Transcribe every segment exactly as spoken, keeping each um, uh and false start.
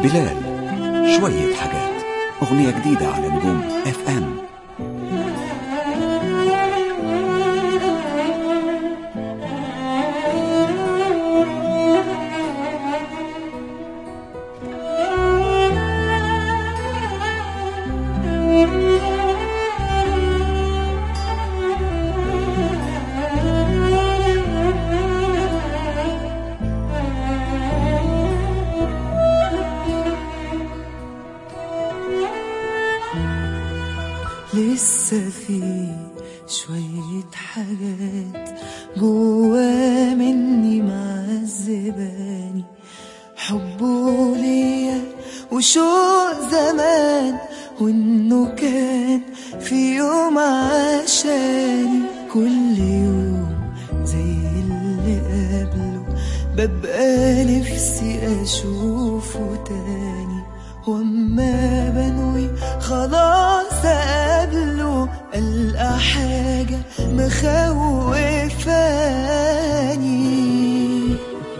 بلال شوية حاجات، أغنية جديدة على نجوم اف ام. لسه في شوية حاجات جوا مني معذباني، حبه ليا وشوق زمان، وانه كان في يوم عشاني. كل يوم زي اللي قبله ببقى نفسي اشوفه تاني، واما بنوي خلاص اقابله القى حاجة مخوفاني.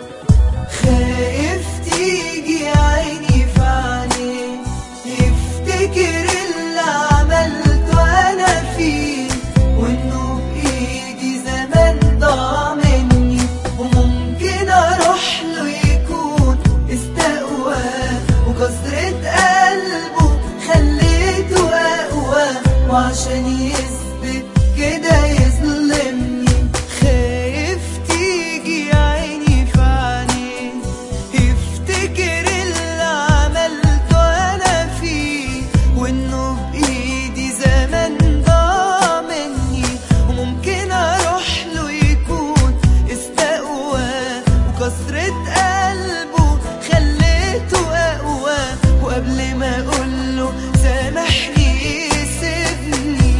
خايف تيجي عيني في عينيه يفتكر اللي عملته انا فيه، وانه بايدي زمان ضاع مني، وممكن اروح له يكون استقواه، وكسرة قلبه خليته اقوى، وعشان يثبت كده يظلمني. خايف تيجي عيني في عينيه يفتكر اللي عملته انا فيه، وانه بايدي زمان ضاع مني، وممكن اروح له يكون استقواه، وكسرة قلبه خليته اقوى، وقبل ما اقوله سامحني يسيبني.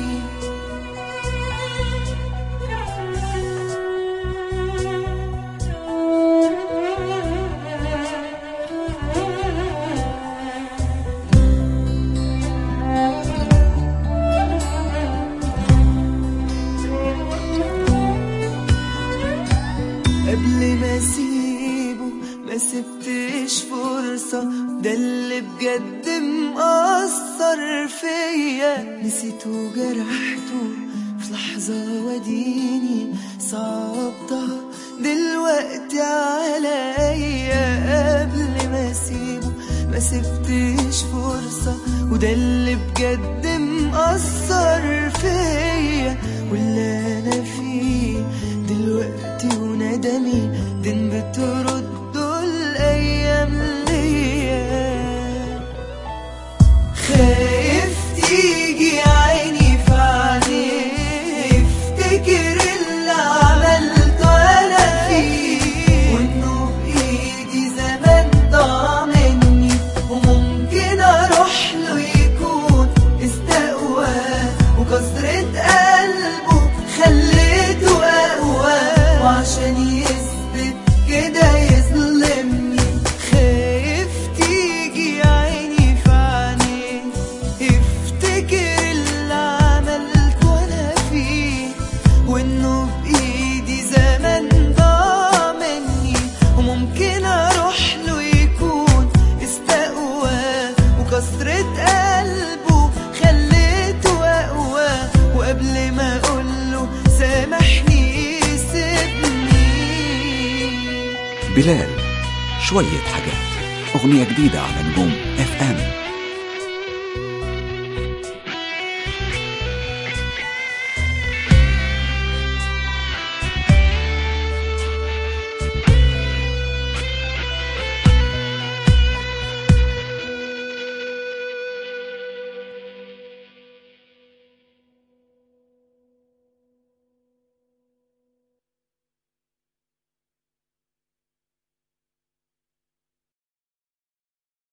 قبل ما اسيبه ما سبتش فرصة، ده اللي بجد مأثر فيا، نسيته جرحته في لحظة وديني صعبتها دلوقتي عليا. قبل ما اسيبه ما سبتش فرصة، وده اللي بجد مأثر فيا، واللي انا فيه دلوقتي وندمي دين بترده الايام ليا. خايف تيجي عيني في عينيه يفتكر اللي عملته انا فيه، وانه بايدي زمان ضاع مني، وممكن اروح له يكون استقواه، وكسرة قلبه خليته اقوى، وعشان يثبت كده يظلمني. خايف تيجي عيني في عينيه يفتكر اللي عملته انا فيه، وانه بايدي زمان ضاع مني، وممكن اروح له يكون استقواه، وكسرة قلبه خليته اقوى، وقبل ما اقوله سامحني يسيبني. بلال شوية حاجات، أغنية جديدة على نجوم اف ام.